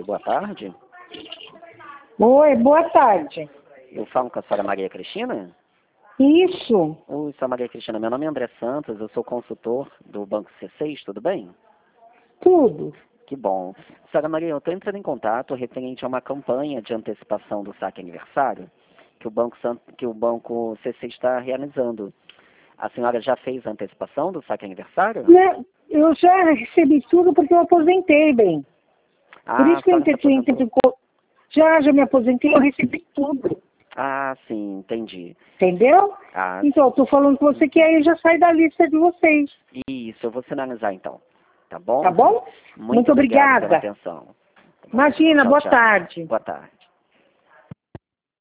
boa tarde. Oi, boa tarde. Eu falo com a senhora Maria Cristina? Isso. Oi, senhora Maria Cristina, meu nome é André Santos, eu sou consultor do Banco C6, tudo bem? Tudo. Que bom. Senhora Maria, eu estou entrando em contato referente a uma campanha de antecipação do saque aniversário que o Banco C6 está realizando. A senhora já fez a antecipação do saque aniversário? Não, eu já recebi tudo porque eu aposentei, bem. Por isso que eu entrei. Já me aposentei, eu recebi tudo. Ah, sim, entendi. Entendeu? Ah, então, eu estou falando com você que aí já sai da lista de vocês. isso, eu vou sinalizar então. Tá bom? Tá bom? Muito obrigado pela atenção. Imagina, Tchau, boa tchau. tarde. Boa tarde.